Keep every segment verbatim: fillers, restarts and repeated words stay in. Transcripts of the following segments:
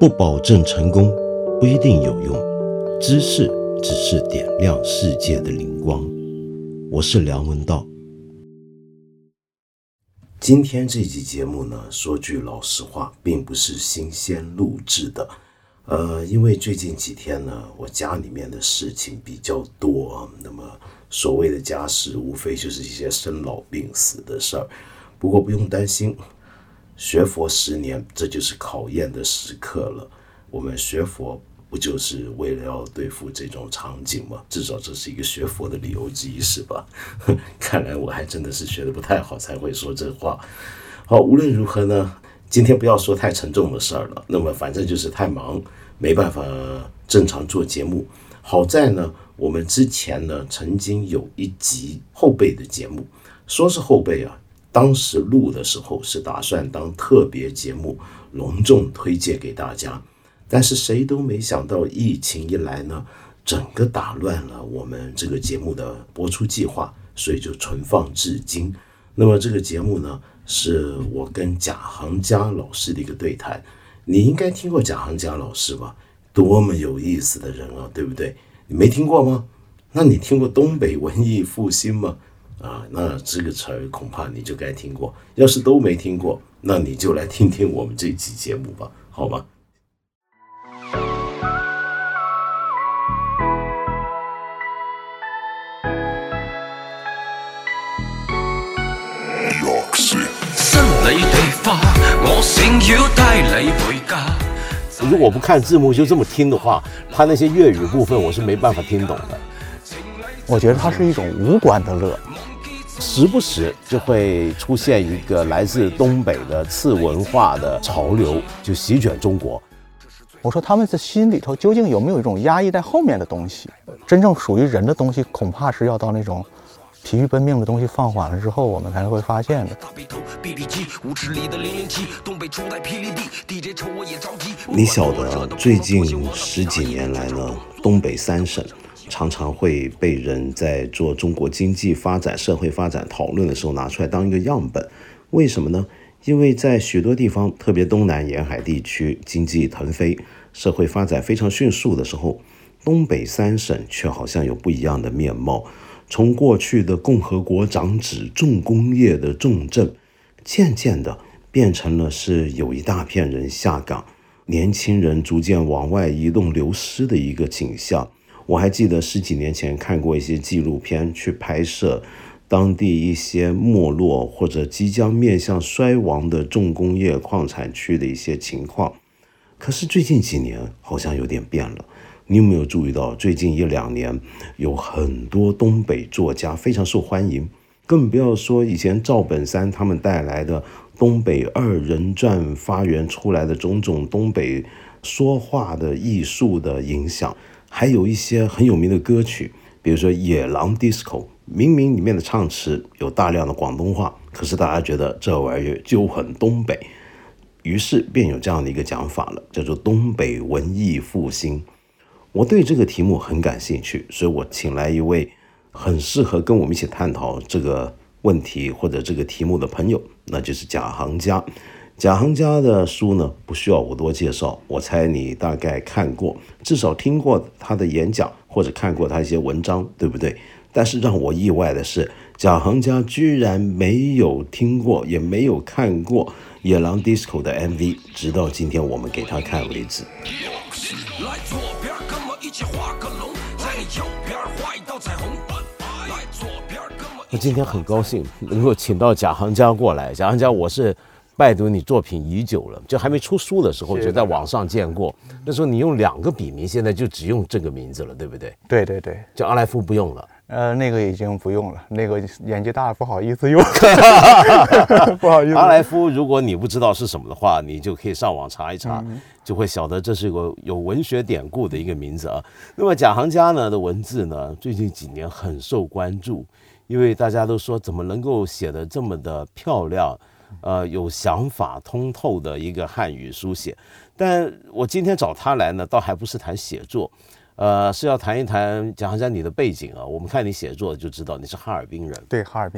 不保证成功，不一定有用。知识只是点亮世界的灵光。我是梁文道。今天这集节目呢，说句老实话，并不是新鲜录制的。呃，因为最近几天呢，我家里面的事情比较多，那么所谓的家事，无非就是一些生老病死的事儿。不过不用担心，学佛十年，这就是考验的时刻了。我们学佛不就是为了要对付这种场景吗？至少这是一个学佛的理由之一，是吧？看来我还真的是学得不太好，才会说这话。好，无论如何呢，今天不要说太沉重的事儿了。那么反正就是太忙，没办法正常做节目。好在呢，我们之前呢曾经有一集后辈的节目，说是后辈啊，当时录的时候是打算当特别节目，隆重推荐给大家。但是谁都没想到，疫情一来呢，整个打乱了我们这个节目的播出计划，所以就存放至今。那么这个节目呢，是我跟贾行家老师的一个对谈。你应该听过贾行家老师吧？多么有意思的人啊，对不对？你没听过吗？那你听过东北文艺复兴吗？啊，那这个词儿恐怕你就该听过。要是都没听过，那你就来听听我们这期节目吧，好吗？ 如果不看字幕就这么听的话，他那些粤语部分我是没办法听懂的。 我觉得它是一种无关的乐， 时不时就会出现一个来自东北的次文化的潮流，就席卷中国。 我说他们的心里头究竟有没有一种压抑在后面的东西？真正属于人的东西，恐怕是要到那种疲于奔命的东西放缓了之后，我们才会发现的。 你晓得，最近十几年来呢，东北三省常常会被人在做中国经济发展、社会发展讨论的时候拿出来当一个样本。为什么呢？因为在许多地方，特别东南沿海地区，经济腾飞、社会发展非常迅速的时候，东北三省却好像有不一样的面貌。从过去的共和国长指重工业的重镇，渐渐的变成了是有一大片人下岗，年轻人逐渐往外移动流失的一个景象。我还记得十几年前看过一些纪录片，去拍摄当地一些没落或者即将面向衰亡的重工业矿产区的一些情况。可是最近几年好像有点变了。你有没有注意到，最近一两年有很多东北作家非常受欢迎，更不要说以前赵本山他们带来的东北二人转发源出来的种种东北说话的艺术的影响，还有一些很有名的歌曲，比如说野狼 disco， 明明里面的唱词有大量的广东话，可是大家觉得这玩意儿就很东北，于是便有这样的一个讲法了，叫做东北文艺复兴。我对这个题目很感兴趣，所以我请来一位很适合跟我们一起探讨这个问题或者这个题目的朋友，那就是贾行家。贾行家的书呢，不需要我多介绍，我猜你大概看过，至少听过他的演讲或者看过他一些文章，对不对？但是让我意外的是，贾行家居然没有听过也没有看过野狼 disco 的 M V， 直到今天我们给他看为止。 我今天很高兴能够请到贾行家过来。贾行家，我是拜读你作品已久了，就还没出书的时候就在网上见过。那时候你用两个笔名，现在就只用这个名字了，对不对？ 对对对， 叫阿莱夫不用了。 呃，那个已经不用了，那个年纪大了不好意思用，不好意思。 阿莱夫，如果你不知道是什么的话，你就可以上网查一查，嗯、就会晓得这是个有文学典故的一个名字啊。那么贾行家呢的文字呢，最近几年很受关注，因为大家都说怎么能够写得这么的漂亮，呃，有想法、通透的一个汉语书写。但我今天找他来呢，倒还不是谈写作。呃，是要谈一谈贾行家你的背景啊。我们看你写作就知道你是哈尔滨人。 对，哈尔滨人。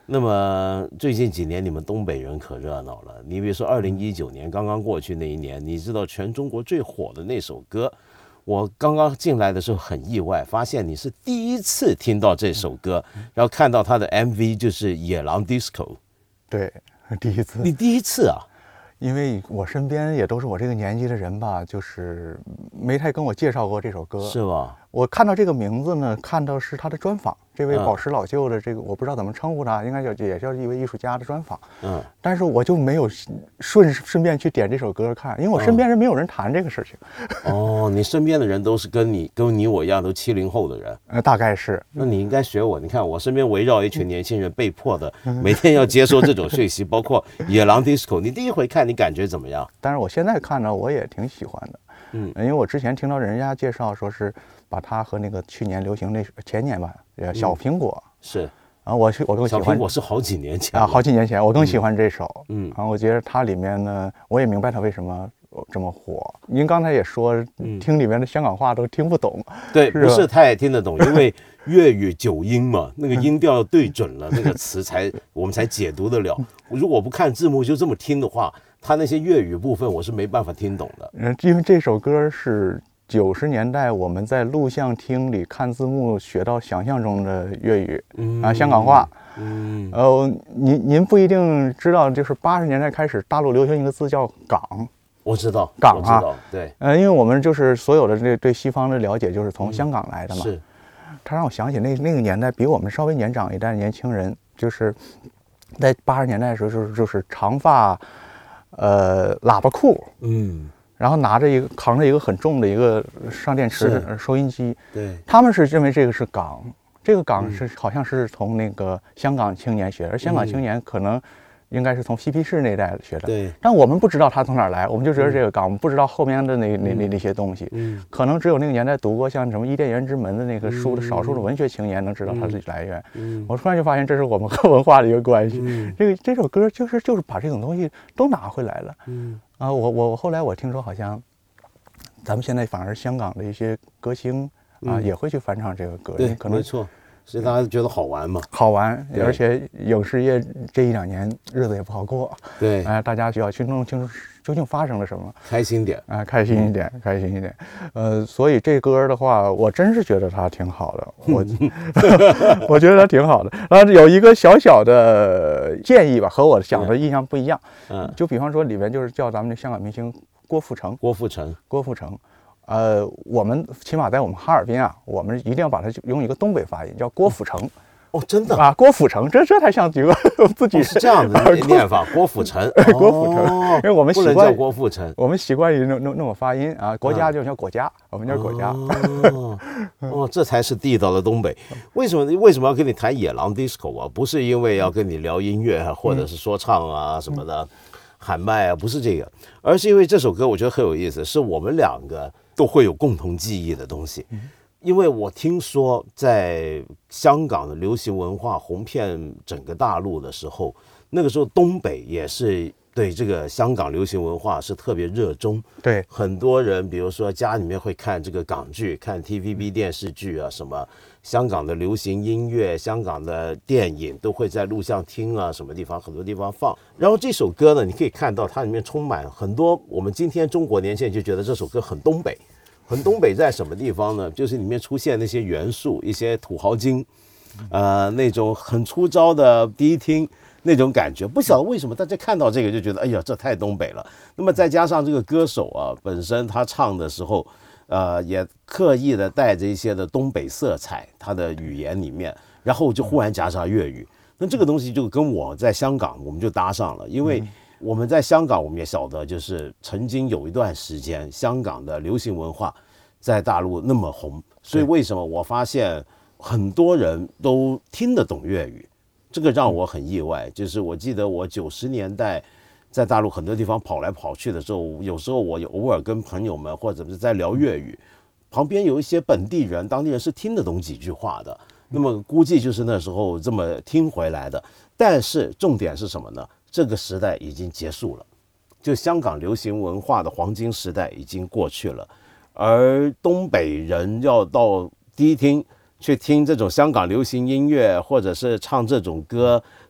那么最近几年你们东北人可热闹了，你比如说二零一九年刚刚过去那一年，你知道全中国最火的那首歌，我刚刚进来的时候很意外，发现你是第一次听到这首歌，然后看到他的 M V 就是《野狼 Disco》。 对，第一次。 你第一次啊？ 因为我身边也都是我这个年纪的人吧，就是没太跟我介绍过这首歌， 是吧？ 我看到这个名字呢，看到是他的专访，这位宝石老舅的这个，我不知道怎么称呼他，应该叫也叫一位艺术家的专访。嗯，但是我就没有顺顺便去点这首歌看，因为我身边人没有人谈这个事情。 哦，你身边的人都是跟你跟你我一样都七零后的人， 呃，大概是。 那你应该学我，你看我身边围绕一群年轻人，被迫的每天要接收这种讯息，包括野狼 disco。你第一回看，你感觉怎么样？ 但是我现在看呢，我也挺喜欢的。嗯，因为我之前听到人家介绍说是把它和那个去年流行那前年吧，小苹果、嗯、 是， 然后我我更喜欢小苹果是好几年前啊，好几年前我更喜欢这首，嗯，然后我觉得它里面呢，我也明白它为什么这么火。您刚才也说，嗯、听里面的香港话都听不懂， 对，是不是他也听得懂，因为粤语九音嘛，那个音调对准了，那个词才我们才解读得了。如果不看字幕就这么听的话，他那些粤语部分我是没办法听懂的。 嗯，因为这首歌是九十年代我们在录像厅里看字幕学到想象中的粤语、嗯、啊，香港话。嗯，呃，您您不一定知道，就是八十年代开始，大陆流行一个字叫港。 我知道， 港啊， 对， 呃，因为我们就是所有的这对西方的了解就是从香港来的嘛。嗯、是，他让我想起那那个年代比我们稍微年长一代的年轻人，就是在八十年代的时候，就是就是长发。呃，喇叭裤，嗯，然后拿着一个扛着一个很重的一个上电池收音机， 对， 他们是认为这个是港，这个港是、嗯、好像是从那个香港青年学的，而香港青年可能应该是从嬉皮士那代学的， 对， 但我们不知道他从哪儿来，我们就觉得这个港，嗯、我们不知道后面的那那那那些东西，嗯，可能只有那个年代读过像什么《伊甸园之门》的那个书的少数的文学青年能知道它的来源，嗯，我突然就发现这是我们和文化的一个关系，嗯，这个这首歌就是就是把这种东西都拿回来了，嗯，啊，我我后来我听说好像，咱们现在反而香港的一些歌星啊、嗯、也会去翻唱这个歌， 对， 可能没错。所以大家觉得好玩嘛？ 好玩，而且影视业这一两年日子也不好过。 对， 哎、呃，大家需要去弄清楚究竟发生了什么， 开心点啊、呃，开心一点，嗯、开心一点。呃，所以这歌的话，我真是觉得它挺好的，我我觉得它挺好的。然后有一个小小的建议吧，和我想的印象不一样。嗯，就比方说里面就是叫咱们的香港明星郭富城， 郭富城， 郭富城。呃，我们起码在我们哈尔滨啊，我们一定要把它用一个东北发音，叫郭富城。 哦，真的啊，郭富城，这这才像几个自己、 哦、是这样的念法，郭富城， 郭富城，因为我们习惯叫郭富城， 我们习惯于那那那么发音啊。国家就叫国家，嗯、我们叫国家。 哦, 哦，这才是地道的东北。为什么为什么要跟你谈野狼 disco 啊？不是因为要跟你聊音乐或者是说唱啊、嗯、什么的，喊麦啊，不是这个，而是因为这首歌我觉得很有意思，是我们两个都会有共同记忆的东西。嗯，因为我听说在香港的流行文化红遍整个大陆的时候，那个时候东北也是对这个香港流行文化是特别热衷。 对， 很多人比如说家里面会看这个港剧，看 T V B 电视剧啊，什么香港的流行音乐、香港的电影都会在录像厅啊什么地方很多地方放。然后这首歌呢，你可以看到它里面充满很多我们今天中国年轻人就觉得这首歌很东北。很东北在什么地方呢？就是里面出现那些元素，一些土豪金，呃，那种很粗糙的迪厅那种感觉。不晓得为什么大家看到这个就觉得，哎呀，这太东北了。那么再加上这个歌手啊，本身他唱的时候，呃，也刻意的带着一些的东北色彩，他的语言里面，然后就忽然加上粤语，那这个东西就跟我在香港我们就搭上了，因为我们在香港，我们也晓得，就是曾经有一段时间，香港的流行文化在大陆那么红，所以为什么我发现很多人都听得懂粤语，这个让我很意外。就是我记得我九十年代在大陆很多地方跑来跑去的时候，有时候我偶尔跟朋友们或者是在聊粤语，旁边有一些本地人、当地人是听得懂几句话的，那么估计就是那时候这么听回来的。但是重点是什么呢？这个时代已经结束了，就香港流行文化的黄金时代已经过去了，而东北人要到迪厅去听这种香港流行音乐，或者是唱这种歌，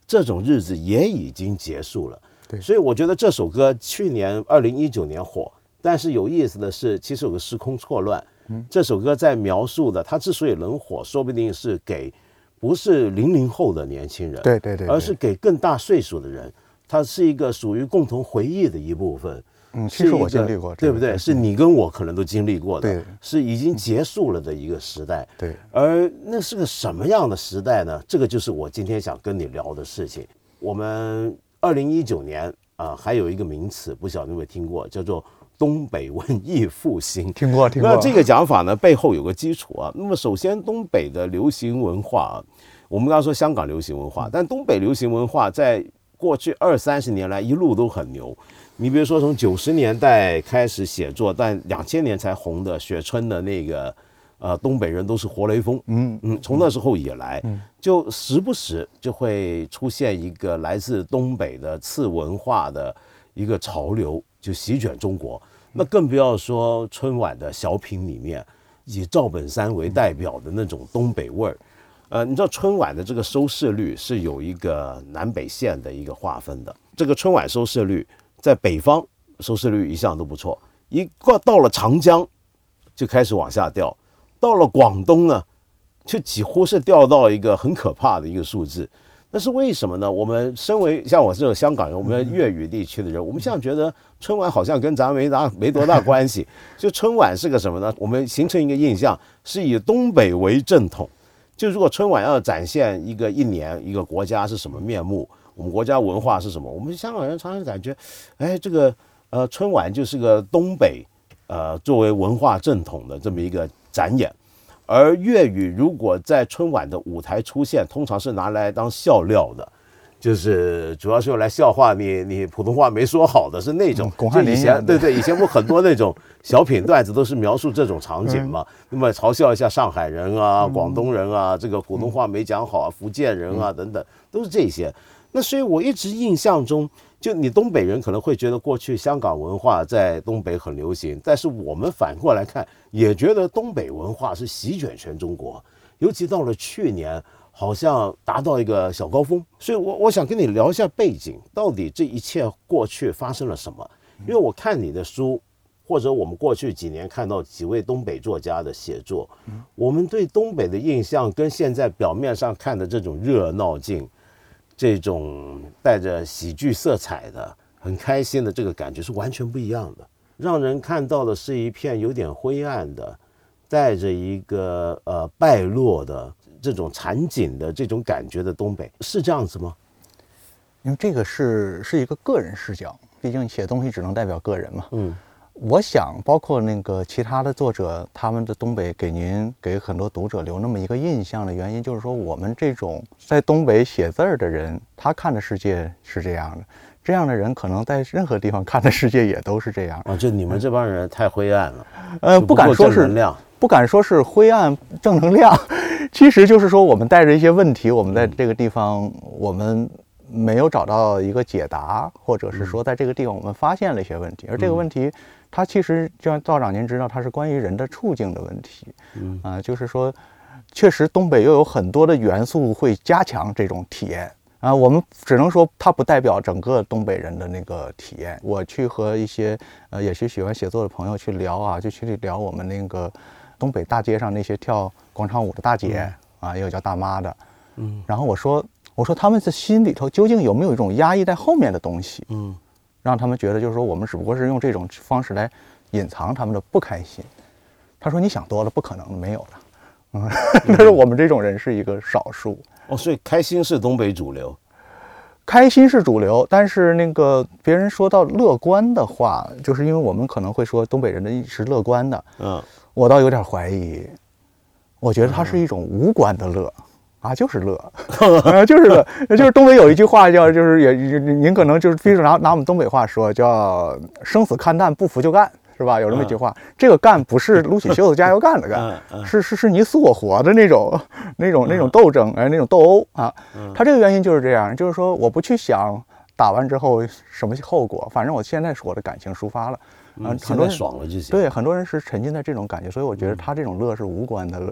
这种日子也已经结束了。 对， 所以我觉得这首歌去年二零一九年火，但是有意思的是，其实有个时空错乱。嗯，这首歌在描述的，它之所以能火，说不定是给不是零零后的年轻人， 对对 对, 对， 而是给更大岁数的人，它是一个属于共同回忆的一部分。 嗯，其实我经历过， 对不对？是你跟我可能都经历过的， 对， 是已经结束了的一个时代。 对， 而那是个什么样的时代呢？这个就是我今天想跟你聊的事情。我们二零一九年啊、呃，还有一个名词，不晓得你有没有听过，叫做东北文艺复兴。 听过，听过。 那这个讲法呢，背后有个基础啊。那么首先，东北的流行文化啊，我们刚刚说香港流行文化，但东北流行文化在过去二三十年来一路都很牛。你比如说，从九十年代开始写作，但两千年才红的雪村的那个，呃，东北人都是活雷锋，嗯嗯，从那时候以来，就时不时就会出现一个来自东北的次文化的一个潮流，就席卷中国。那更不要说春晚的小品里面，以赵本山为代表的那种东北味儿。呃，你知道春晚的这个收视率是有一个南北线的一个划分的，这个春晚收视率。在北方收视率一向都不错，一过到了长江就开始往下掉，到了广东呢，就几乎是掉到一个很可怕的一个数字。那是为什么呢？我们身为像我这种香港人，我们粤语地区的人，我们现在觉得春晚好像跟咱没大没多大关系。就春晚是个什么呢？我们形成一个印象，是以东北为正统。就如果春晚要展现一个一年一个国家是什么面目，我们国家文化是什么？我们香港人常常感觉，哎，这个呃春晚就是个东北呃作为文化正统的这么一个展演，而粤语如果在春晚的舞台出现，通常是拿来当笑料的，就是主要是用来笑话你你普通话没说好的，是那种。 巩汉林以前对对，以前不很多那种小品段子都是描述这种场景嘛，嗯、那么嘲笑一下上海人啊、广东人啊，这个普通话没讲好啊，福建人啊等等，都是这些。那所以我一直印象中，就你东北人可能会觉得过去香港文化在东北很流行，但是我们反过来看，也觉得东北文化是席卷全中国，尤其到了去年，好像达到一个小高峰。所以我我想跟你聊一下背景，到底这一切过去发生了什么？因为我看你的书，或者我们过去几年看到几位东北作家的写作，我们对东北的印象跟现在表面上看的这种热闹劲，这种带着喜剧色彩的很开心的这个感觉是完全不一样的，让人看到的是一片有点灰暗的，带着一个呃败落的这种残景的这种感觉的东北，是这样子吗？ 因为这个是是一个个人视角，毕竟写东西只能代表个人嘛。 嗯， 我想包括那个其他的作者，他们的东北给您给很多读者留那么一个印象的原因，就是说我们这种在东北写字儿的人，他看的世界是这样的，这样的人可能在任何地方看的世界也都是这样。 啊，就你们这帮人太灰暗了， 呃，不敢说是不敢说是灰暗正能量，其实就是说我们带着一些问题，我们在这个地方我们没有找到一个解答，或者是说在这个地方我们发现了一些问题，而这个问题它其实就像道长您知道，它是关于人的处境的问题。嗯啊、呃，就是说确实东北又有很多的元素会加强这种体验啊、呃，我们只能说它不代表整个东北人的那个体验。我去和一些呃也是喜欢写作的朋友去聊啊，就去聊我们那个东北大街上那些跳广场舞的大姐、嗯、啊，也有叫大妈的。嗯，然后我说我说他们的心里头究竟有没有一种压抑在后面的东西？嗯，让他们觉得就是说我们只不过是用这种方式来隐藏他们的不开心。他说你想多了，不可能没有了。嗯，但是我们这种人是一个少数。 哦，所以开心是东北主流， 开心是主流，但是那个别人说到乐观的话，就是因为我们可能会说东北人的是乐观的。嗯，我倒有点怀疑，我觉得它是一种无关的乐。啊，就是乐，啊，就是乐，就是东北有一句话叫，就是也您可能就是比如拿拿我们东北话说，叫生死看淡，不服就干，是吧？有这么一句话，这个干不是撸起袖子加油干的干，是是是你死我活的那种那种那种斗争，哎，那种斗殴啊。他这个原因就是这样，就是说我不去想打完之后什么后果，反正我现在是我的感情抒发了，啊，很多人爽了就行。 对，很多人是沉浸在这种感觉，所以我觉得他这种乐是无关的乐。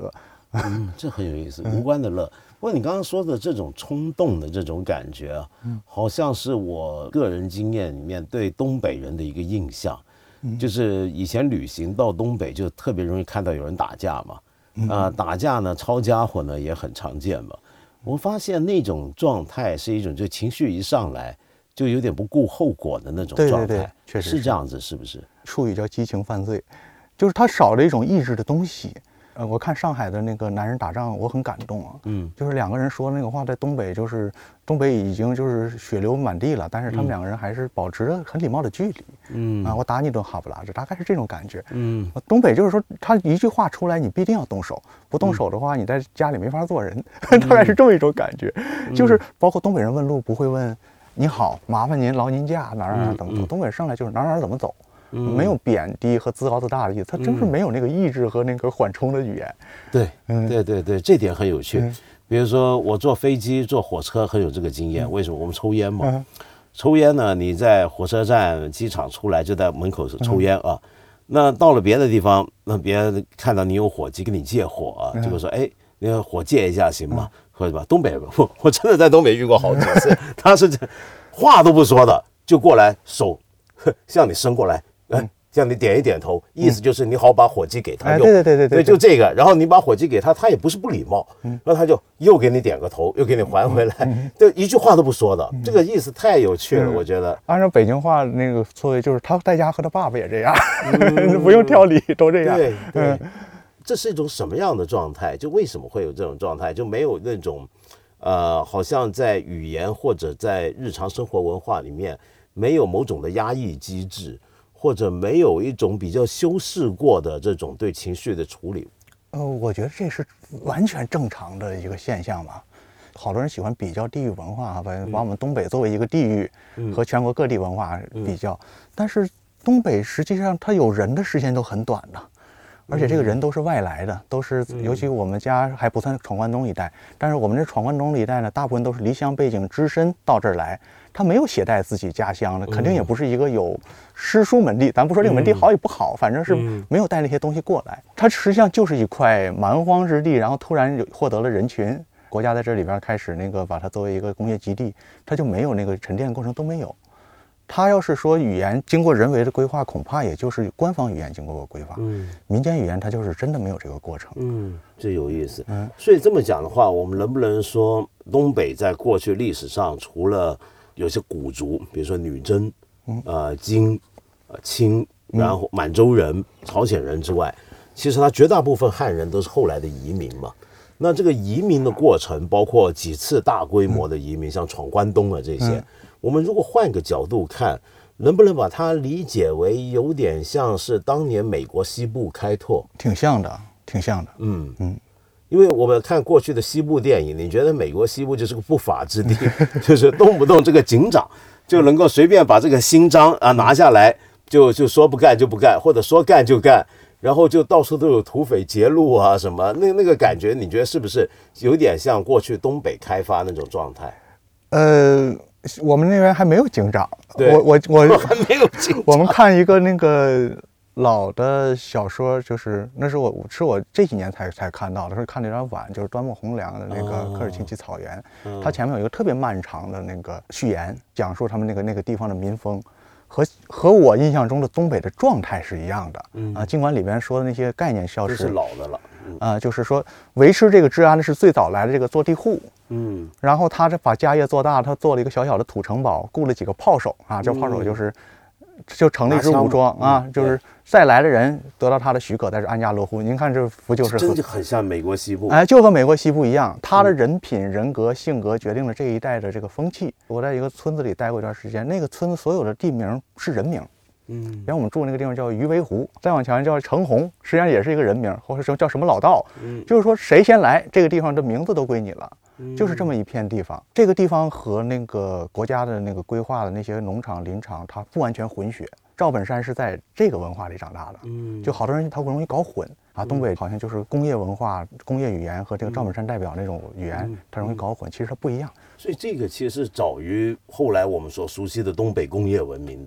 嗯，这很有意思，无关的乐。不过你刚刚说的这种冲动的这种感觉啊，好像是我个人经验里面对东北人的一个印象，就是以前旅行到东北就特别容易看到有人打架嘛，啊、呃，打架呢抄家伙呢也很常见嘛。我发现那种状态是一种就情绪一上来就有点不顾后果的那种状态， 对对对，确实 是, 是这样子，是不是？ 术语叫激情犯罪，就是他少了一种意志的东西。呃，我看上海的那个男人打仗，我很感动啊。嗯，就是两个人说那个话，在东北就是东北已经就是血流满地了，但是他们两个人还是保持着很礼貌的距离。嗯啊，我打你一顿哈不拉这，大概是这种感觉。嗯，东北就是说他一句话出来，你必定要动手，不动手的话，你在家里没法做人，嗯、大概是这么一种感觉。嗯、就是包括东北人问路不会问你好，麻烦您劳您驾哪儿哪儿怎么走，嗯嗯、东北上来就是哪儿哪儿怎么走。嗯、没有贬低和自高自大的意思，他真是没有那个意志和那个缓冲的语言。 对，嗯，对对对，这点很有趣。嗯、比如说我坐飞机、坐火车很有这个经验。嗯、为什么？我们抽烟嘛。嗯、抽烟呢，你在火车站、机场出来就在门口抽烟啊。嗯、那到了别的地方，那别人看到你有火机，跟你借火，结果说，哎，那个火借一下行吗？或者吧，东北我我真的在东北遇过好几次，他是话都不说的就过来，手向你伸过来。嗯，向你点一点头，意思就是你好把火机给他用。 对对对对对， 就这个。然后你把火机给他，他也不是不礼貌，然后他就又给你点个头，又给你还回来，就一句话都不说的。这个意思太有趣了，我觉得。 按照北京话那个错位，就是他在家和他爸爸也这样，不用挑理，都这样。 对对，这是一种什么样的状态？就为什么会有这种状态？就没有那种，呃，好像在语言或者在日常生活文化里面没有某种的压抑机制。或者没有一种比较修饰过的这种对情绪的处理， 呃，我觉得这是完全正常的一个现象嘛。好多人喜欢比较地域文化，把把我们东北作为一个地域和全国各地文化比较，嗯、但是东北实际上它有人的时间都很短的，而且这个人都是外来的，都是尤其我们家还不算闯关东一带，但是我们这闯关东一带呢，大部分都是离乡背井只身到这儿来。他没有携带自己家乡的，肯定也不是一个有诗书门第，咱不说这个门第好与不好，反正是没有带那些东西过来。它实际上就是一块蛮荒之地，然后突然获得了人群，国家在这里边开始那个把它作为一个工业基地，它就没有那个沉淀过程都没有。他要是说语言经过人为的规划，恐怕也就是官方语言经过过规划，嗯，民间语言它就是真的没有这个过程， 嗯，这有意思。嗯，所以这么讲的话，我们能不能说东北在过去历史上除了有些古族，比如说女真、呃金、呃清，然后满洲人、朝鲜人之外，其实它绝大部分汉人都是后来的移民嘛。那这个移民的过程，包括几次大规模的移民，像闯关东啊这些，嗯、我们如果换个角度看，能不能把它理解为有点像是当年美国西部开拓？ 挺像的，挺像的。嗯嗯。 因为我们看过去的西部电影，你觉得美国西部就是个不法之地，就是动不动这个警长就能够随便把这个勋章啊拿下来，就就说不干就不干，或者说干就干，然后就到处都有土匪劫路啊什么，那那个感觉，你觉得是不是有点像过去东北开发那种状态？ 呃，我们那边还没有警长，我我我还没有警长。 我们看一个那个老的小说，就是那是我是我这几年才才看到的，是看的有点晚，就是端木蕻良的那个《科尔沁旗草原》，它前面有一个特别漫长的那个序言，讲述他们那个那个地方的民风。和和我印象中的东北的状态是一样的，嗯啊，尽管里边说的那些概念消失， 是老的了， 嗯、啊，就是说维持这个治安的是最早来的这个坐地户，嗯，然后他这把家业做大，他做了一个小小的土城堡，雇了几个炮手啊，这炮手就是。就成了一支武装啊，就是再来的人得到他的许可，在这安家落户。您看这不就是真的很像美国西部？ 哎，就和美国西部一样，他的人品、人格、性格决定了这一带的这个风气。我在一个村子里待过一段时间，那个村子所有的地名是人名。嗯，然后我们住那个地方叫鱼围湖，再往前叫程洪，实际上也是一个人名，或者叫什么老道。嗯，就是说谁先来，这个地方的名字都归你了。就是这么一片地方，这个地方和那个国家的那个规划的那些农场、林场，它不完全混血。赵本山是在这个文化里长大的，嗯，就好多人他容易搞混啊。东北好像就是工业文化、工业语言和这个赵本山代表那种语言，他容易搞混，其实它不一样。 所以这个其实是早于后来我们所熟悉的东北工业文明的。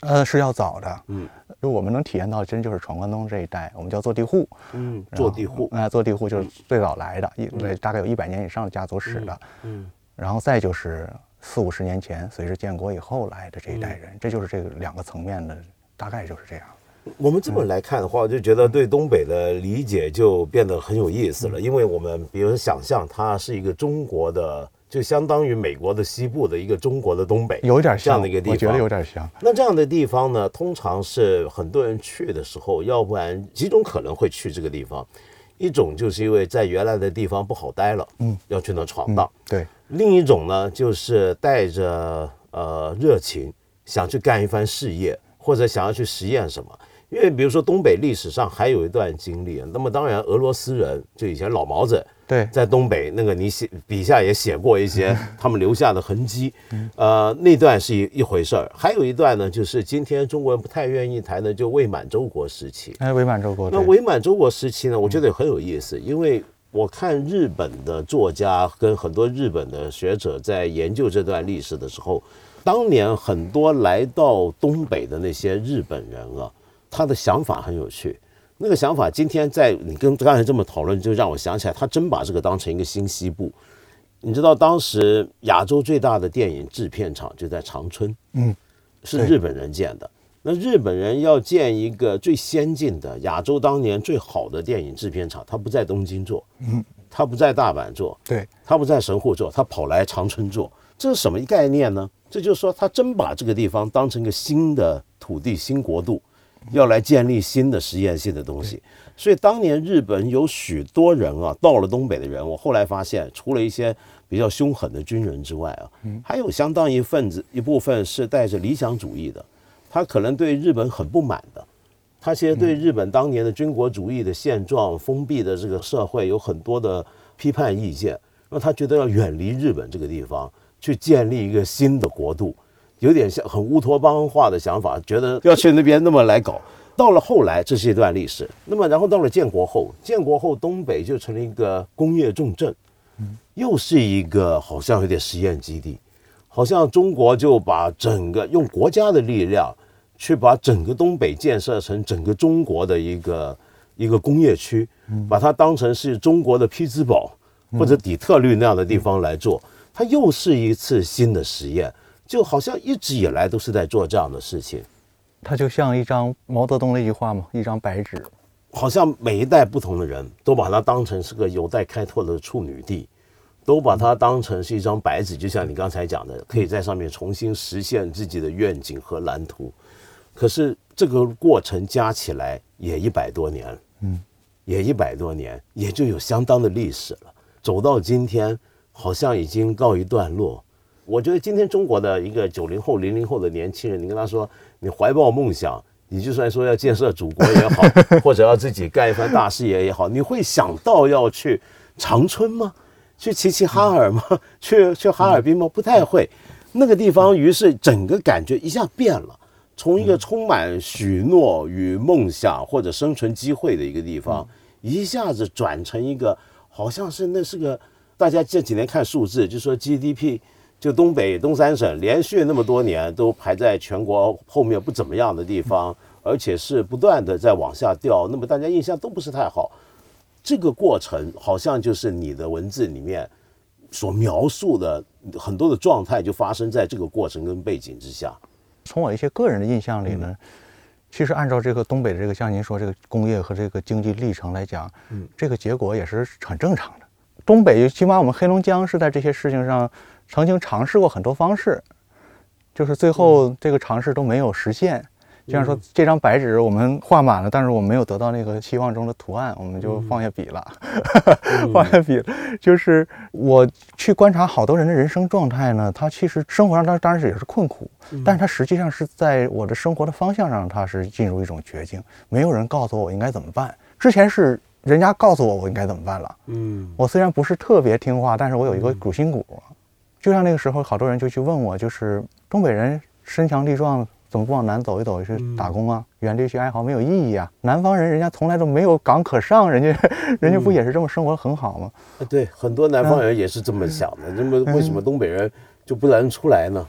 呃，是要早的。 嗯， 就我们能体验到，真就是闯关东这一带，我们叫坐地户。 嗯，坐地户。 啊、呃，坐地户就是最早来的，一、嗯、大概有一百年以上的家族史的。 嗯，嗯然后再就是四五十年前，随着建国以后来的这一代人，嗯、这就是这个两个层面的，大概就是这样。 我们这么来看的话，我就觉得对东北的理解就变得很有意思了，因为我们比如说想象它是一个中国的。就相当于美国的西部的一个中国的东北， 有点像这样的一个地方， 我觉得有点像。 那这样的地方呢，通常是很多人去的时候，要不然几种可能会去这个地方，一种就是因为在原来的地方不好待了，嗯，要去那闯荡， 嗯、对。 另一种呢，就是带着呃热情，想去干一番事业，或者想要去实验什么。因为比如说东北历史上还有一段经历，那么当然俄罗斯人就以前老毛子。 对， 在东北那个你写笔下也写过一些他们留下的痕迹，呃，那段是一一回事儿。还有一段呢，就是今天中国人不太愿意谈的，就伪满洲国时期。 哎，伪满洲国。 那伪满洲国时期呢，我觉得也很有意思，因为我看日本的作家跟很多日本的学者在研究这段历史的时候，当年很多来到东北的那些日本人啊，他的想法很有趣。那个想法，今天在你跟刚才这么讨论，就让我想起来，他真把这个当成一个新西部。你知道，当时亚洲最大的电影制片厂就在长春，嗯，是日本人建的。那日本人要建一个最先进的亚洲当年最好的电影制片厂，他不在东京做，嗯，他不在大阪做， 对， 他不在神户做，他跑来长春做。这是什么概念呢？这就是说，他真把这个地方当成一个新的土地、新国度。要来建立新的实验性的东西，所以当年日本有许多人啊，到了东北的人，我后来发现，除了一些比较凶狠的军人之外啊，还有相当一份子一部分是带着理想主义的，他可能对日本很不满的，他其实对日本当年的军国主义的现状、封闭的这个社会有很多的批判意见，那他觉得要远离日本这个地方，去建立一个新的国度。有点像很乌托邦化的想法，觉得要去那边那么来搞。到了后来，这是一段历史。那么，然后到了建国后，建国后东北就成了一个工业重镇，又是一个好像有点实验基地，好像中国就把整个用国家的力量去把整个东北建设成整个中国的一个一个工业区，把它当成是中国的匹兹堡或者底特律那样的地方来做。它又是一次新的实验。就好像一直以来都是在做这样的事情， 它就像一张毛泽东的一句话嘛，一张白纸， 好像每一代不同的人都把它当成是个有待开拓的处女地，都把它当成是一张白纸，就像你刚才讲的，可以在上面重新实现自己的愿景和蓝图。可是这个过程加起来也一百多年，嗯，也一百多年，也就有相当的历史了。走到今天，好像已经告一段落。我觉得今天中国的一个九零后、零零后的年轻人，你跟他说你怀抱梦想，你就算说要建设祖国也好，或者要自己干一番大事业也好，你会想到要去长春吗？去齐齐哈尔吗？去去哈尔滨吗？不太会。那个地方于是整个感觉一下变了，从一个充满许诺与梦想或者生存机会的一个地方，一下子转成一个好像是那是个大家这几年看数字，就说 G D P。就东北东三省连续那么多年都排在全国后面不怎么样的地方，而且是不断的在往下掉，那么大家印象都不是太好。这个过程好像就是你的文字里面所描述的很多的状态，就发生在这个过程跟背景之下。 从我一些个人的印象里呢，嗯、其实按照这个东北的这个像您说这个工业和这个经济历程来讲，嗯，这个结果也是很正常的。东北起码我们黑龙江是在这些事情上曾经尝试过很多方式，就是最后这个尝试都没有实现。就像说这张白纸我们画满了，但是我们没有得到那个希望中的图案，我们就放下笔了，嗯、放下笔了。就是我去观察好多人的人生状态呢，他其实生活上当当然是也是困苦，但是他实际上是在我的生活的方向上，他是进入一种绝境。没有人告诉我我应该怎么办，之前是人家告诉我我应该怎么办了。嗯，我虽然不是特别听话，但是我有一个主心骨。就像那个时候，好多人就去问我，就是东北人身强力壮，怎么不往南走一走去打工啊？原地去哀嚎没有意义啊！南方人人家从来都没有岗可上，人家人家不也是这么生活很好吗？ 对，很多南方人也是这么想的。那么为什么东北人就不能出来呢？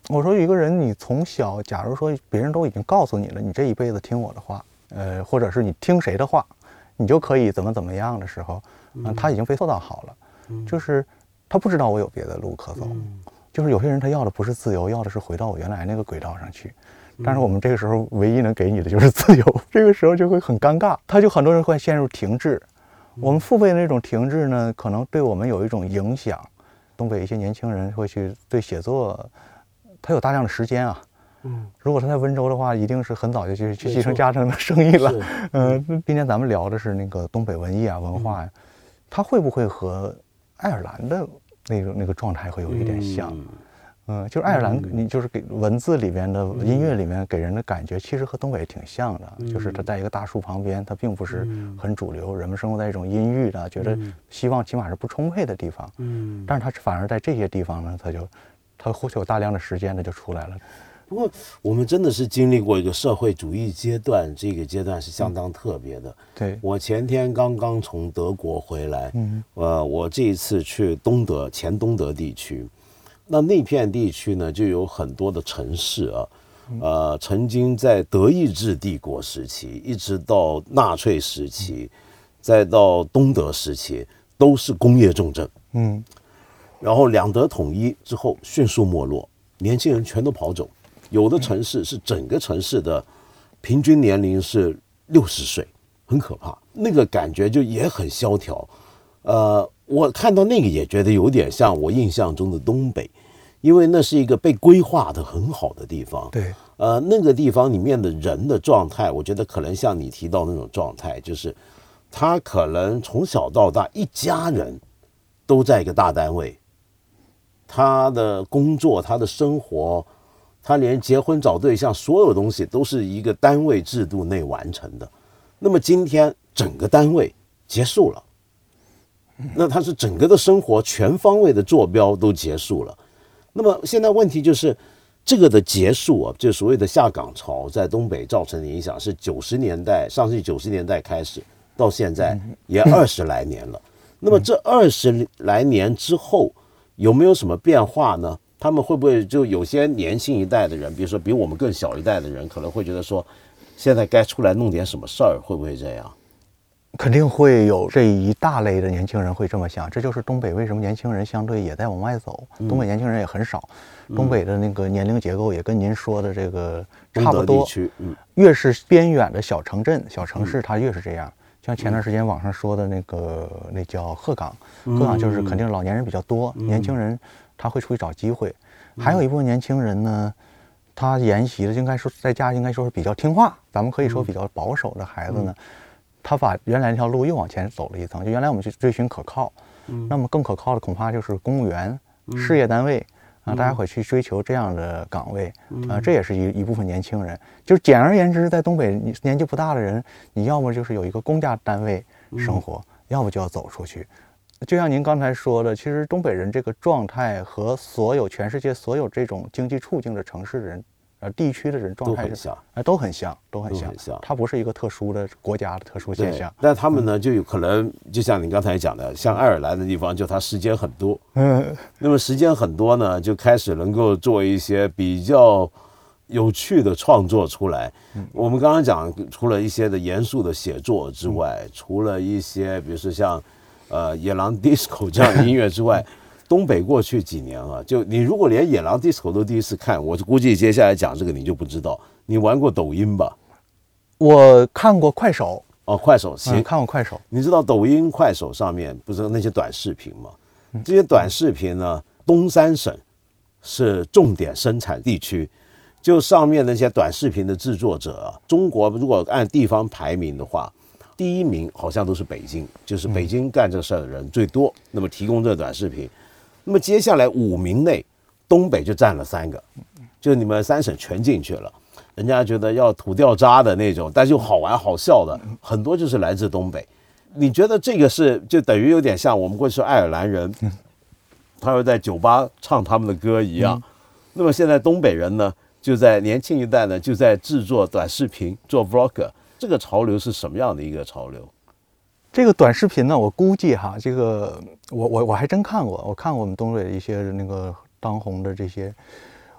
我说一个人，你从小，假如说别人都已经告诉你了，你这一辈子听我的话，呃，或者是你听谁的话，你就可以怎么怎么样的时候，嗯、呃，他已经被塑造好了，嗯、就是他不知道我有别的路可走，嗯、就是有些人他要的不是自由，要的是回到我原来那个轨道上去。但是我们这个时候唯一能给你的就是自由，这个时候就会很尴尬，他就很多人会陷入停滞。我们父辈的那种停滞呢，可能对我们有一种影响。东北一些年轻人会去对写作，他有大量的时间啊。嗯，如果他在温州的话，一定是很早就去去继承家政的生意了。嗯、呃，今天咱们聊的是那个东北文艺啊文化呀、啊，它会不会和爱尔兰的那个那个状态会有一点像？嗯嗯，就是爱尔兰，你就是给文字里面的音乐里面给人的感觉，其实和东北挺像的。嗯、就是它在一个大树旁边，它并不是很主流，嗯、人们生活在一种阴郁的，觉得希望起码是不充沛的地方。嗯，但是它反而在这些地方呢，它就它或许有大量的时间呢就出来了。 不过我们真的是经历过一个社会主义阶段，这个阶段是相当特别的。嗯、 对， 我前天刚刚从德国回来，嗯，呃，我这一次去东德前东德地区。那那片地区呢，就有很多的城市啊，呃，曾经在德意志帝国时期，一直到纳粹时期，再到东德时期，都是工业重镇。嗯，然后两德统一之后迅速没落，年轻人全都跑走，有的城市是整个城市的平均年龄是六十岁，很可怕，那个感觉就也很萧条，呃。我看到那个也觉得有点像我印象中的东北，因为那是一个被规划的很好的地方。 对， 呃，那个地方里面的人的状态，我觉得可能像你提到那种状态，就是他可能从小到大一家人都在一个大单位，他的工作、他的生活，他连结婚找对象，所有东西都是一个单位制度内完成的。那么今天整个单位结束了。那他是整个的生活全方位的坐标都结束了，那么现在问题就是这个的结束啊，就所谓的下岗潮在东北造成的影响是九十年代上世纪九十年代开始到现在也二十来年了。那么这二十来年之后有没有什么变化呢？他们会不会就有些年轻一代的人，比如说比我们更小一代的人，可能会觉得说现在该出来弄点什么事儿，会不会这样？ 肯定会有这一大类的年轻人会这么想，这就是东北为什么年轻人相对也在往外走。嗯、东北年轻人也很少，嗯、东北的那个年龄结构也跟您说的这个差不多。嗯、越是边远的小城镇、小城市，它越是这样。嗯、像前段时间网上说的那个，那叫鹤岗，鹤岗就是肯定老年人比较多，嗯、年轻人他会出去找机会。嗯、还有一部分年轻人呢，他沿袭的应该说在家应该说是比较听话，咱们可以说比较保守的孩子呢。嗯他把原来那条路又往前走了一层，就原来我们去追寻可靠，嗯，那么更可靠的恐怕就是公务员、嗯、事业单位啊，大家会去追求这样的岗位，嗯、啊，这也是一一部分年轻人。就是简而言之，在东北年纪不大的人，你要么就是有一个公家单位生活，嗯、要么就要走出去。就像您刚才说的，其实东北人这个状态和所有全世界所有这种经济处境的城市的人。呃，地区的人状态都很像， 呃，都很像，都很像， 很像。 它不是一个特殊的国家的特殊现象。 但他们呢，就有可能，就像你刚才讲的，像爱尔兰的地方，就它时间很多。嗯。那么时间很多呢，就开始能够做一些比较有趣的创作出来。嗯、我们刚刚讲，除了一些的严肃的写作之外，嗯、除了一些，比如说像呃野狼 disco 这样的音乐之外。东北过去几年啊，就你如果连野狼 disco 都第一次看，我估计接下来讲这个你就不知道。你玩过抖音吧？ 我看过快手。 哦，快手行、 嗯，看过快手。 你知道抖音、快手上面不是那些短视频吗？这些短视频呢，东三省是重点生产地区，就上面那些短视频的制作者啊，中国如果按地方排名的话，第一名好像都是北京，就是北京干这事儿的人最多，那么提供这短视频。那么接下来五名内，东北就占了三个，就你们三省全进去了。人家觉得要土掉渣的那种，但是又好玩好笑的，很多就是来自东北。你觉得这个是就等于有点像我们过去说爱尔兰人，他会在酒吧唱他们的歌一样。那么现在东北人呢，就在年轻一代呢，就在制作短视频，做 vlog。这个潮流是什么样的一个潮流？ 这个短视频呢，我估计哈，这个我我我还真看过，我看过我们东北的一些那个当红的这些，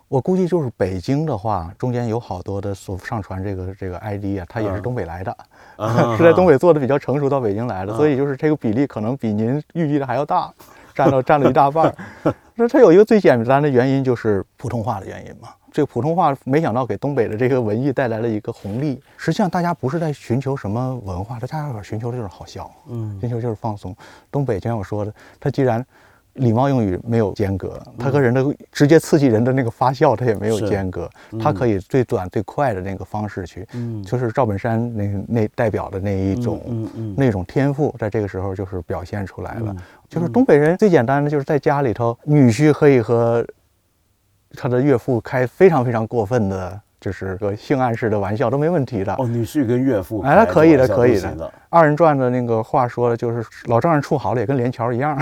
我估计就是北京的话，中间有好多的所上传这个这个 I D 啊，它也是东北来的， 啊、 是在东北做的比较成熟到北京来的，啊、所以就是这个比例可能比您预计的还要大，占到占了一大半。那它有一个最简单的原因就是普通话的原因嘛。这个普通话没想到给东北的这个文艺带来了一个红利。实际上大家不是在寻求什么文化，大家寻求的就是好笑，嗯，寻求就是放松。东北就像我说的，它既然礼貌用语没有间隔，它和人的直接刺激人的那个发笑，它也没有间隔，嗯、它可以最短最快的那个方式去，嗯，就是赵本山那那代表的那一种、嗯嗯嗯、那种天赋，在这个时候就是表现出来了。嗯、就是东北人最简单的就是在家里头，女婿可以和他的岳父开非常非常过分的。就是个性暗示的玩笑都没问题的哦，女婿跟岳父哎，可以的，可以的。二人转的那个话说的就是老丈人处好了也跟连桥一样，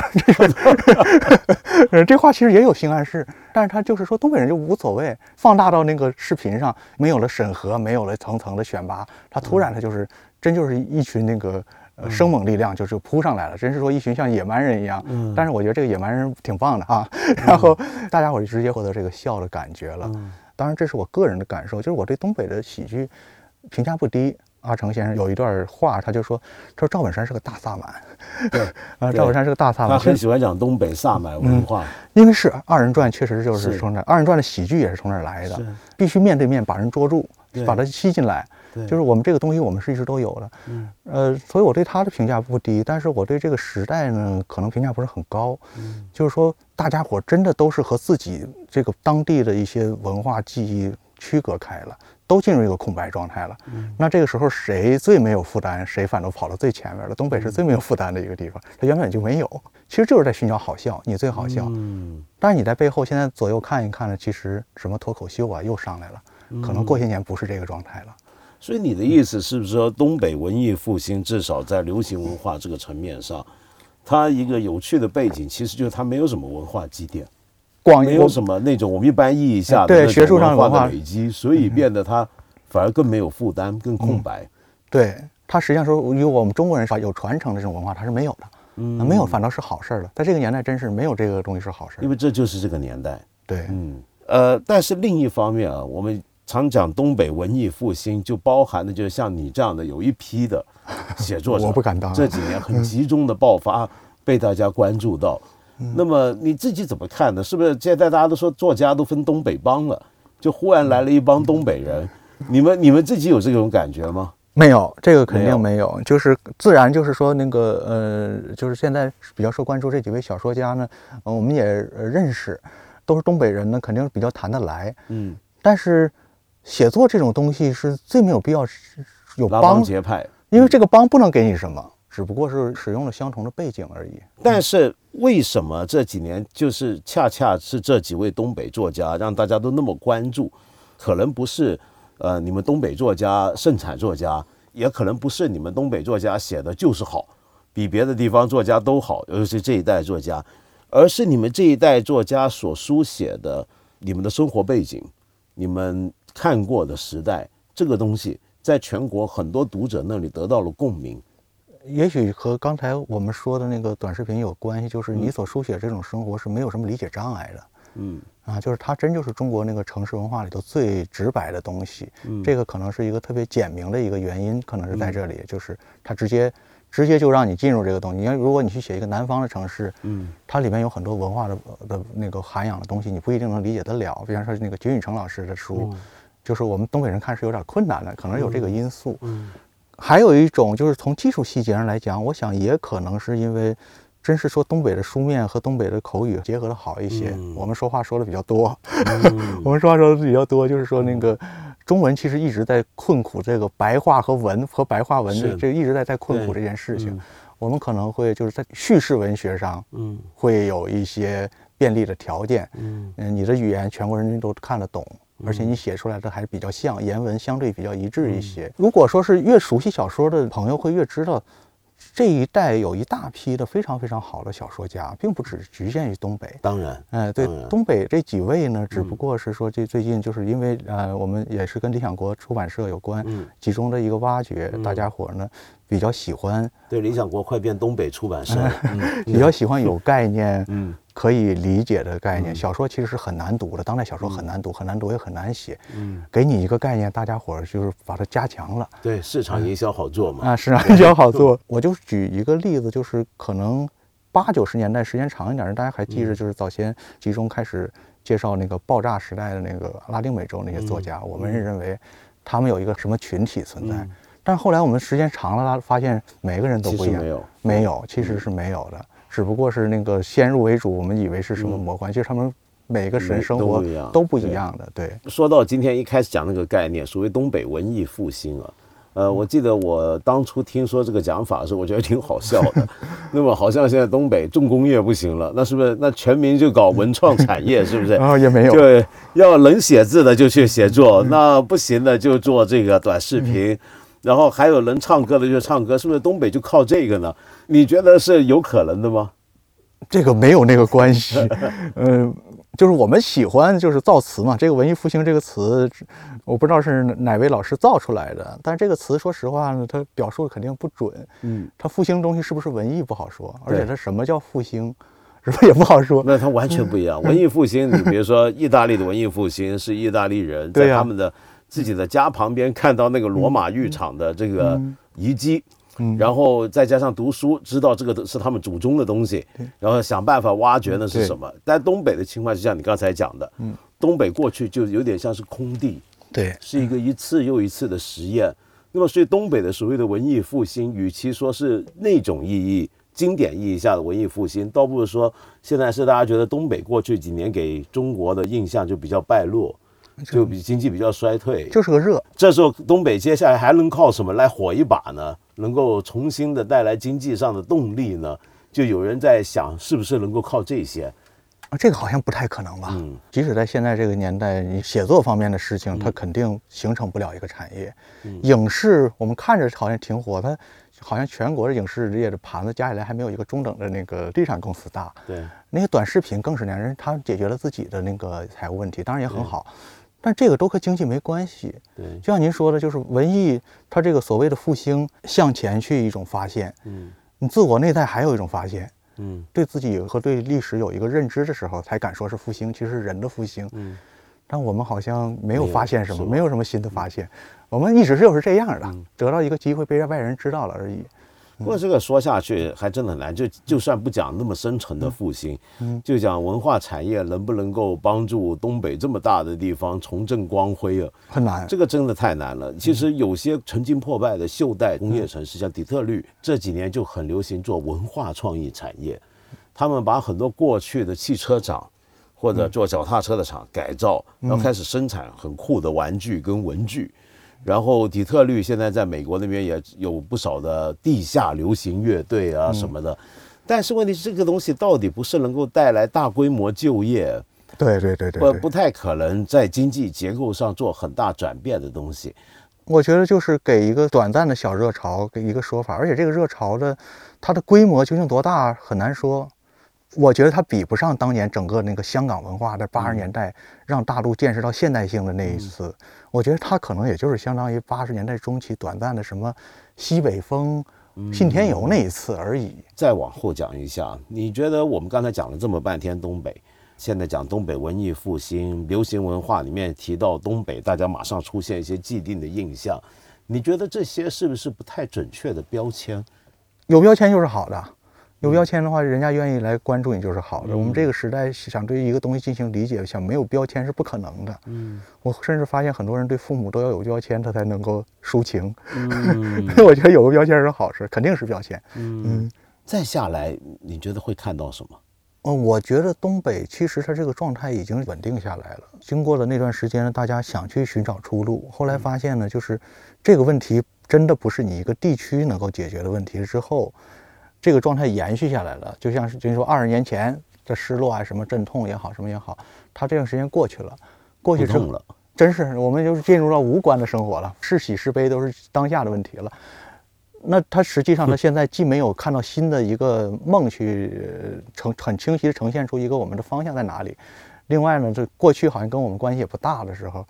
这话其实也有性暗示，但是他就是说东北人就无所谓，放大到那个视频上，没有了审核，没有了层层的选拔，他突然他就是、嗯、真就是一群那个。呃，生猛力量就是扑上来了，真是说一群像野蛮人一样。嗯，但是我觉得这个野蛮人挺棒的啊。嗯、然后大家伙就直接获得这个笑的感觉了。嗯，当然这是我个人的感受，就是我对东北的喜剧评价不低。阿成先生有一段话，他就说：“他说赵本山是个大萨满。” 对， 啊，赵本山是个大萨满， 他很喜欢讲东北萨满文化。嗯、 因为是二人转，确实就是从那二人转的喜剧也是从那儿来的，必须面对面把人捉住，把他吸进来。就是我们这个东西，我们是一直都有的，嗯，呃，所以我对他的评价不低，但是我对这个时代呢，可能评价不是很高，嗯，就是说大家伙真的都是和自己这个当地的一些文化记忆区隔开了，都进入一个空白状态了，嗯，那这个时候谁最没有负担，谁反倒跑到最前面了。东北是最没有负担的一个地方，它原本就没有，其实就是在寻找好笑，你最好笑，嗯，但是你在背后现在左右看一看呢，其实什么脱口秀啊又上来了，可能过些年不是这个状态了。 所以你的意思是不是说，东北文艺复兴至少在流行文化这个层面上，它一个有趣的背景，其实就是它没有什么文化积淀， 广没有什么那种我们一般意义下的对学术上文化的累积，所以变得它反而更没有负担，更空白。嗯、 对，它实际上说，与我们中国人有传承的这种文化，它是没有的。嗯，没有反倒是好事了。在这个年代，真是没有这个东西是好事， 因为这就是这个年代。 对， 嗯，呃，但是另一方面啊，我们常讲东北文艺复兴，就包含的就是像你这样的有一批的写作者， 我不敢当， 这几年很集中的爆发，被大家关注到。嗯、那么你自己怎么看呢？是不是现在大家都说作家都分东北帮了，就忽然来了一帮东北人？你们你们自己有这种感觉吗？ 没有，这个肯定没有。就是自然就是说那个呃，就是现在比较受关注这几位小说家呢，呃、我们也认识，都是东北人呢，肯定比较谈得来。嗯，但是。写作这种东西是最没有必要有帮结派， 因为这个帮不能给你什么，只不过是使用了相同的背景而已。 但是为什么这几年就是恰恰是这几位东北作家让大家都那么关注？可能不是呃你们东北作家盛产作家，也可能不是你们东北作家写的就是好，比别的地方作家都好，尤其是这一代作家，而是你们这一代作家所书写的你们的生活背景，你们看过的时代，这个东西在全国很多读者那里得到了共鸣。 也许和刚才我们说的那个短视频有关系，就是你所书写这种生活是没有什么理解障碍的。嗯，啊，就是它真就是中国那个城市文化里头最直白的东西。嗯，这个可能是一个特别简明的一个原因，可能是在这里，嗯、就是它直接直接就让你进入这个东西。你看，如果你去写一个南方的城市，嗯，它里面有很多文化的的那个涵养的东西，你不一定能理解得了。比方说那个金宇澄老师的书。嗯，就是我们东北人看是有点困难的，可能有这个因素。嗯，还有一种就是从技术细节上来讲，我想也可能是因为，真是说东北的书面和东北的口语结合的好一些。嗯、我们说话说的比较多，嗯、我们说话说的比较多，就是说那个中文其实一直在困苦这个白话和文和白话文的这个一直在在困苦这件事情。嗯、我们可能会就是在叙事文学上，嗯，会有一些便利的条件。嗯，嗯，你的语言全国人民都看得懂。而且你写出来的还比较像言文，相对比较一致一些。如果说是越熟悉小说的朋友会越知道，这一代有一大批的非常非常好的小说家，并不只局限于东北。 当然， 哎，对，东北这几位呢，只不过是说这最近就是因为呃，我们也是跟理想国出版社有关，集中的一个挖掘，大家伙呢比较喜欢， 对，理想国快变东北出版社了，嗯、 比较喜欢有概念， 嗯， 可以理解的概念。 嗯、 小说其实是很难读的，当代小说很难读，嗯、很难读也很难写。 嗯， 给你一个概念，大家伙儿就是把它加强了。 对，市场营销好做嘛。 嗯、啊，市场营销好做。我就举一个例子，就是可能八九十年代时间长一点，大家还记着，就是早先集中开始介绍那个爆炸时代的那个拉丁美洲那些作家，嗯、我们认为他们有一个什么群体存在。嗯，但是后来我们时间长了，发现每个人都不一样， 没有， 没有，其实是没有的，嗯、只不过是那个先入为主，我们以为是什么魔幻，嗯、其实他们每个人生活都不一样的。对， 对，说到今天一开始讲那个概念，所谓东北文艺复兴啊，呃，我记得我当初听说这个讲法的时候，我觉得挺好笑的。那么好像现在东北重工业不行了，那是不是那全民就搞文创产业，是不是？ 啊，也没有， 对，要能写字的就去写作，嗯、那不行的就做这个短视频。嗯，然后还有能唱歌的就唱歌，是不是东北就靠这个呢？你觉得是有可能的吗？ 这个没有那个关系，嗯、呃，就是我们喜欢就是造词嘛。这个文艺复兴这个词，我不知道是哪位老师造出来的，但是这个词说实话呢，它表述肯定不准。嗯，它复兴东西是不是文艺不好说，而且它什么叫复兴，是不是也不好说？ 那它完全不一样。文艺复兴，你比如说意大利的文艺复兴是意大利人在他们的自己的家旁边看到那个罗马浴场的这个遗迹，嗯、然后再加上读书，知道这个是他们祖宗的东西，然后想办法挖掘那是什么。但东北的情况就像你刚才讲的，嗯、东北过去就有点像是空地， 对， 是一个一次又一次的实验。那么所以东北的所谓的文艺复兴，与其说是那种意义经典意义下的文艺复兴，倒不如说现在是大家觉得东北过去几年给中国的印象就比较败落，就比经济比较衰退， 就是个热。 这时候东北接下来还能靠什么来火一把呢？能够重新的带来经济上的动力呢？就有人在想，是不是能够靠这些？ 啊，这个好像不太可能吧？嗯，即使在现在这个年代，你写作方面的事情，它肯定形成不了一个产业。嗯、影视我们看着好像挺火，它好像全国的影视业的盘子加起来还没有一个中等的那个地产公司大。 对， 那些短视频更是那样，人他解决了自己的那个财务问题，当然也很好。但这个都和经济没关系。 对， 就像您说的，就是文艺，它这个所谓的复兴，向前去一种发现。嗯，你自我内在还有一种发现。嗯，对自己和对历史有一个认知的时候，才敢说是复兴，其实是人的复兴。嗯，但我们好像没有发现什么，没有什么新的发现。我们一直就是这样的，得到一个机会被外人知道了而已。 不过这个说下去还真的很难，就就算不讲那么深层的复兴，嗯，就讲文化产业能不能够帮助东北这么大的地方重振光辉啊， 很难， 这个真的太难了。其实有些曾经破败的袖带工业城市，像底特律，这几年就很流行做文化创意产业，他们把很多过去的汽车厂或者做脚踏车的厂改造，然后开始生产很酷的玩具跟文具。然后底特律现在在美国那边也有不少的地下流行乐队啊什么的，嗯、但是问题是这个东西到底不是能够带来大规模就业， 对对对对， 不不太可能在经济结构上做很大转变的东西。 我觉得就是给一个短暂的小热潮给一个说法，而且这个热潮的它的规模究竟多大很难说。我觉得它比不上当年整个那个香港文化在八十年代让大陆见识到现代性的那一次，嗯、我觉得它可能也就是相当于八十年代中期短暂的什么西北风、嗯、信天游那一次而已。 再往后讲一下，你觉得我们刚才讲了这么半天东北，现在讲东北文艺复兴、流行文化里面提到东北，大家马上出现一些既定的印象，你觉得这些是不是不太准确的标签？ 有标签就是好的。有标签的话，人家愿意来关注你就是好的。嗯、我们这个时代想对于一个东西进行理解，想没有标签是不可能的。嗯，我甚至发现很多人对父母都要有标签，他才能够抒情。嗯，我觉得有个标签是好事，肯定是标签。嗯， 嗯再下来，你觉得会看到什么？ 嗯，我觉得东北其实它这个状态已经稳定下来了。经过了那段时间呢，大家想去寻找出路，后来发现呢，就是这个问题真的不是你一个地区能够解决的问题。之后。这个状态延续下来了，就像是就是说二十年前的失落啊，什么阵痛也好，什么也好，它这段时间过去了，过去之后，真是我们就是进入到无关的生活了，是喜是悲都是当下的问题了。那它实际上，它现在既没有看到新的一个梦去呈很清晰的呈现出一个我们的方向在哪里，另外呢，这过去好像跟我们关系也不大的时候，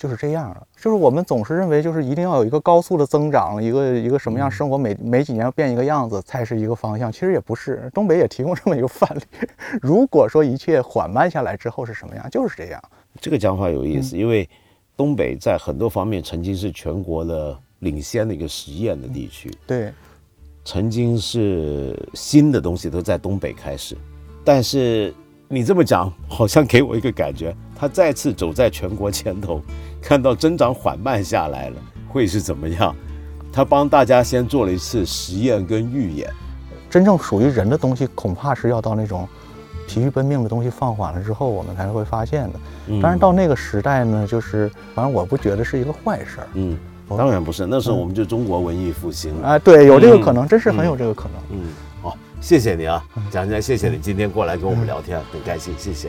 就是这样了。就是我们总是认为，就是一定要有一个高速的增长，一个一个什么样生活每每几年要变一个样子才是一个方向。其实也不是，东北也提供这么一个范例。如果说一切缓慢下来之后是什么样，就是这样。 这个讲法有意思，嗯、因为东北在很多方面曾经是全国的领先的一个实验的地区。嗯、 对。 曾经是新的东西都在东北开始，但是你这么讲，好像给我一个感觉，他再次走在全国前头，看到增长缓慢下来了，会是怎么样？他帮大家先做了一次实验跟预演。 真正属于人的东西，恐怕是要到那种疲于奔命的东西放缓了之后，我们才会发现的。当然，到那个时代呢，就是反正我不觉得是一个坏事儿。 嗯。当然不是，那时候我们就中国文艺复兴了。 啊、嗯，对，有这个可能，嗯、真是很有这个可能。 嗯，好、嗯哦，谢谢你啊，蒋先生，谢谢你今天过来跟我们聊天，很开心，谢谢。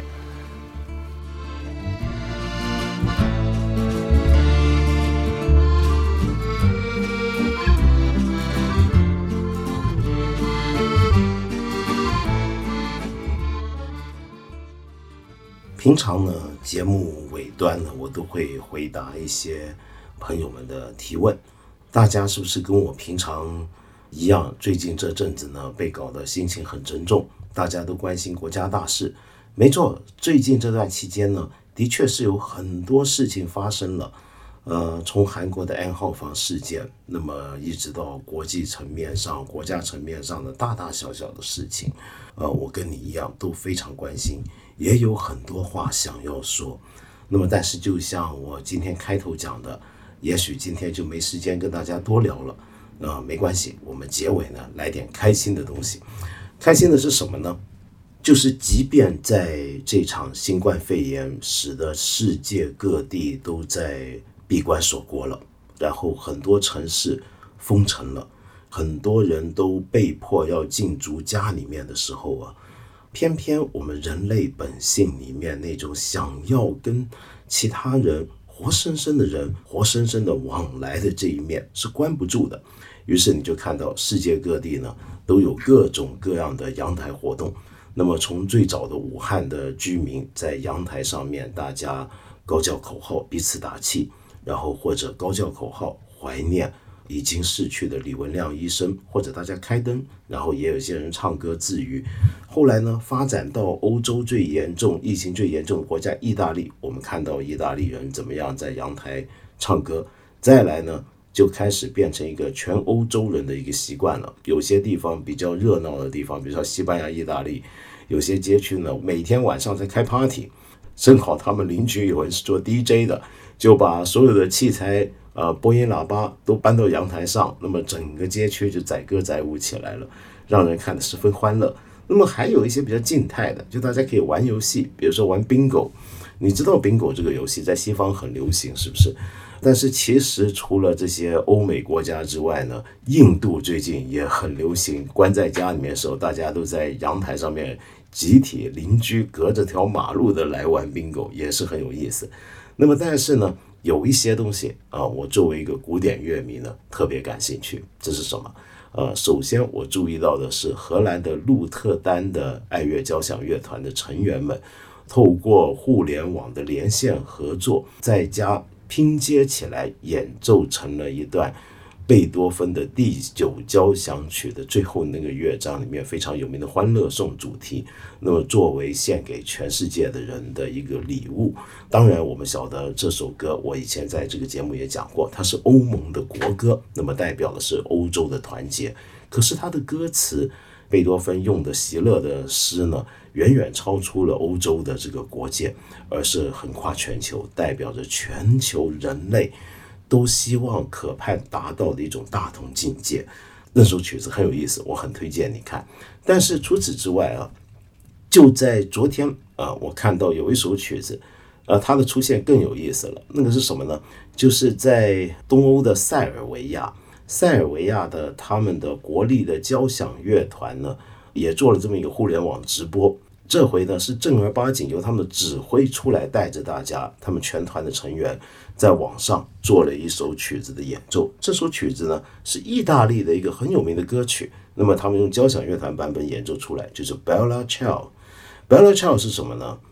平常呢，节目尾端呢，我都会回答一些朋友们的提问，大家是不是跟我平常一样？最近这阵子呢，被搞得心情很沉重，大家都关心国家大事。没错，最近这段期间呢，的确是有很多事情发生了。呃，从韩国的 N 号房事件，那么一直到国际层面上、国家层面上的大大小小的事情，呃，我跟你一样都非常关心，也有很多话想要说。那么，但是就像我今天开头讲的，也许今天就没时间跟大家多聊了，呃，没关系，我们结尾呢来点开心的东西。开心的是什么呢？就是即便在这场新冠肺炎使得世界各地都在闭关锁国了，然后很多城市封城了，很多人都被迫要进逐家里面的时候啊，偏偏我们人类本性里面那种想要跟其他人活生生的人活生生的往来的这一面是关不住的。于是你就看到世界各地呢都有各种各样的阳台活动。那么从最早的武汉的居民在阳台上面大家高叫口号彼此打气，然后或者高叫口号怀念已经逝去的李文亮医生，或者大家开灯，然后也有些人唱歌自娱。后来呢，发展到欧洲最严重疫情最严重的国家意大利，我们看到意大利人怎么样在阳台唱歌。再来呢，就开始变成一个全欧洲人的一个习惯了。有些地方比较热闹的地方，比如说西班牙、意大利，有些街区呢，每天晚上在开 party， 正好他们邻居有人是做 D J 的，就把所有的器材呃，播音喇叭都搬到阳台上，那么整个街区就载歌载舞起来了，让人看得十分欢乐。那么还有一些比较静态的，就大家可以玩游戏，比如说玩 bingo。你知道 bingo 这个游戏在西方很流行，是不是？但是其实除了这些欧美国家之外呢，印度最近也很流行，关在家里面的时候，大家都在阳台上面集体邻居隔着条马路的来玩 bingo， 也是很有意思。那么但是呢，有一些东西啊，我作为一个古典乐迷呢，特别感兴趣。这是什么？呃，首先我注意到的是荷兰的鹿特丹的爱乐交响乐团的成员们，透过互联网的连线合作，在家拼接起来演奏成了一段贝多芬的第九交响曲的最后那个乐章里面非常有名的欢乐颂主题，那么作为献给全世界的人的一个礼物。当然我们晓得这首歌我以前在这个节目也讲过，它是欧盟的国歌，那么代表的是欧洲的团结。可是它的歌词，贝多芬用的席勒的诗呢，远远超出了欧洲的这个国界，而是横跨全球，代表着全球人类都希望可盼达到的一种大同境界。那首曲子很有意思，我很推荐你看。但是除此之外啊，就在昨天啊、呃，我看到有一首曲子，呃，它的出现更有意思了。那个是什么呢？就是在东欧的塞尔维亚，塞尔维亚的他们的国立的交响乐团呢，也做了这么一个互联网直播。这回呢是正儿八经由他们的指挥出来带着大家，他们全团的成员在网上做了一首曲子的演奏。这首曲子呢是意大利的一个很有名的歌曲，那么他们用交响乐团版本演奏出来，就是 Bella Ciao。 Bella Ciao 是什么呢？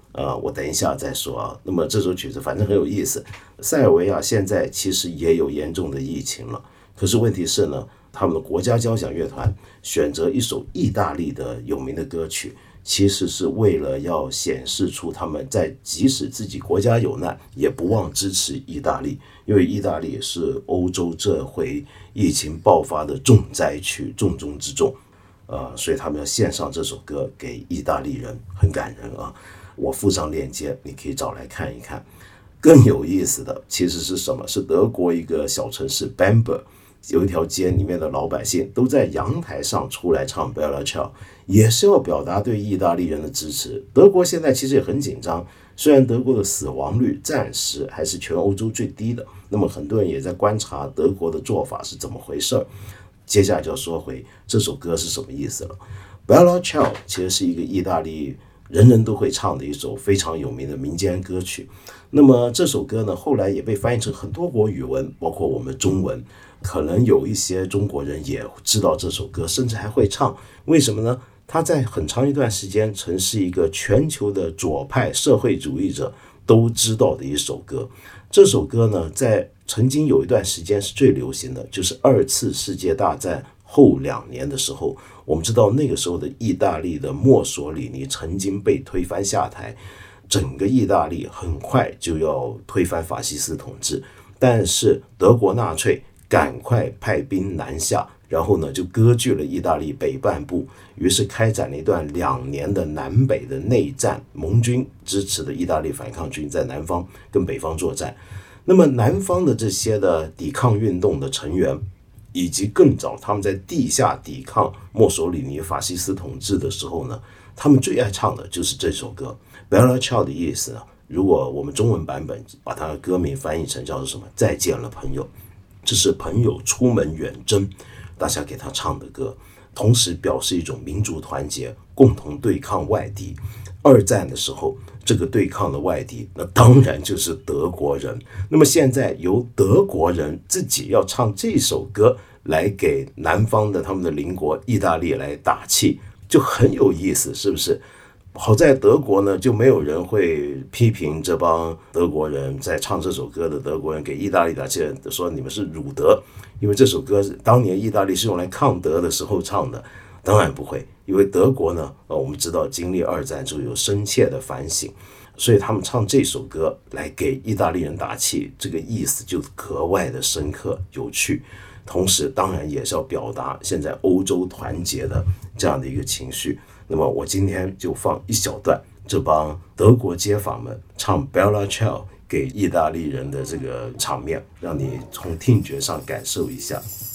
呃，我等一下再说啊。那么这首曲子反正很有意思。塞尔维亚现在其实也有严重的疫情了，可是问题是呢，他们的国家交响乐团选择一首意大利的有名的歌曲，其实是为了要显示出他们在即使自己国家有难，也不忘支持意大利，因为意大利也是欧洲这回疫情爆发的重灾区，重中之重。呃，所以他们要献上这首歌给意大利人，很感人啊。我附上链接，你可以找来看一看。更有意思的其实是什么？是德国一个小城市 Bamberg， 有一条街里面的老百姓都在阳台上出来唱 Bella Ciao， 也是要表达对意大利人的支持。德国现在其实也很紧张，虽然德国的死亡率暂时还是全欧洲最低的，那么很多人也在观察德国的做法是怎么回事。接下来就要说回这首歌是什么意思了。Bella Ciao 其实是一个意大利人人都会唱的一首非常有名的民间歌曲。那么这首歌呢，后来也被翻译成很多国语文，包括我们中文。可能有一些中国人也知道这首歌，甚至还会唱。为什么呢？它在很长一段时间曾是一个全球的左派社会主义者都知道的一首歌。这首歌呢，在曾经有一段时间是最流行的，就是二次世界大战后两年的时候。我们知道那个时候的意大利的墨索里尼曾经被推翻下台，整个意大利很快就要推翻法西斯统治，但是德国纳粹赶快派兵南下，然后呢就割据了意大利北半部，于是开展了一段两年的南北的内战。盟军支持的意大利反抗军在南方跟北方作战。那么南方的这些的抵抗运动的成员，以及更早他们在地下抵抗墨索里尼法西斯统治的时候呢，他们最爱唱的就是这首歌。 Bella Ciao 的意思呢，如果我们中文版本把它的歌名翻译成叫做什么，再见了朋友，这是朋友出门远征大家给他唱的歌，同时表示一种民族团结，共同对抗外敌。二战的时候，这个对抗的外敌，那当然就是德国人。那么现在由德国人自己要唱这首歌来给南方的他们的邻国意大利来打气，就很有意思，是不是？好在德国呢，就没有人会批评这帮德国人在唱这首歌的德国人给意大利打气，说你们是辱德，因为这首歌当年意大利是用来抗德的时候唱的。当然不会，因为德国呢，呃，我们知道经历二战之后有深切的反省，所以他们唱这首歌来给意大利人打气，这个意思就格外的深刻有趣。同时当然也是要表达现在欧洲团结的这样的一个情绪。那么我今天就放一小段这帮德国街坊们唱 Bella Ciao 给意大利人的这个场面，让你从听觉上感受一下。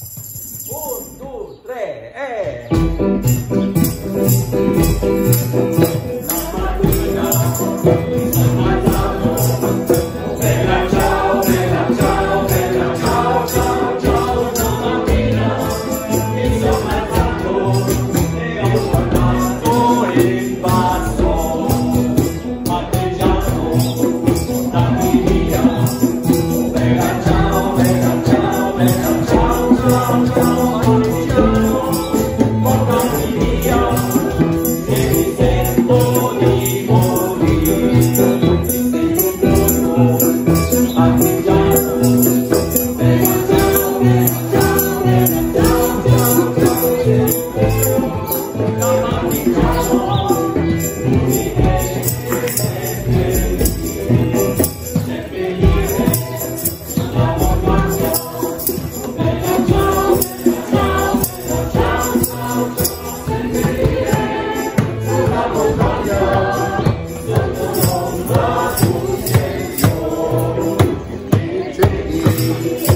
Un, due, tre, e... Bella ciao, bella ciao, bella ciao, ciao, ciao, stamattina mi sono alzato e ho guardato il vaso marchigiano portati via. Bella ciao, bella ciao, bella ciao, ciao, ciao, marchigiano portati via, che mi sento di morire. Thank you.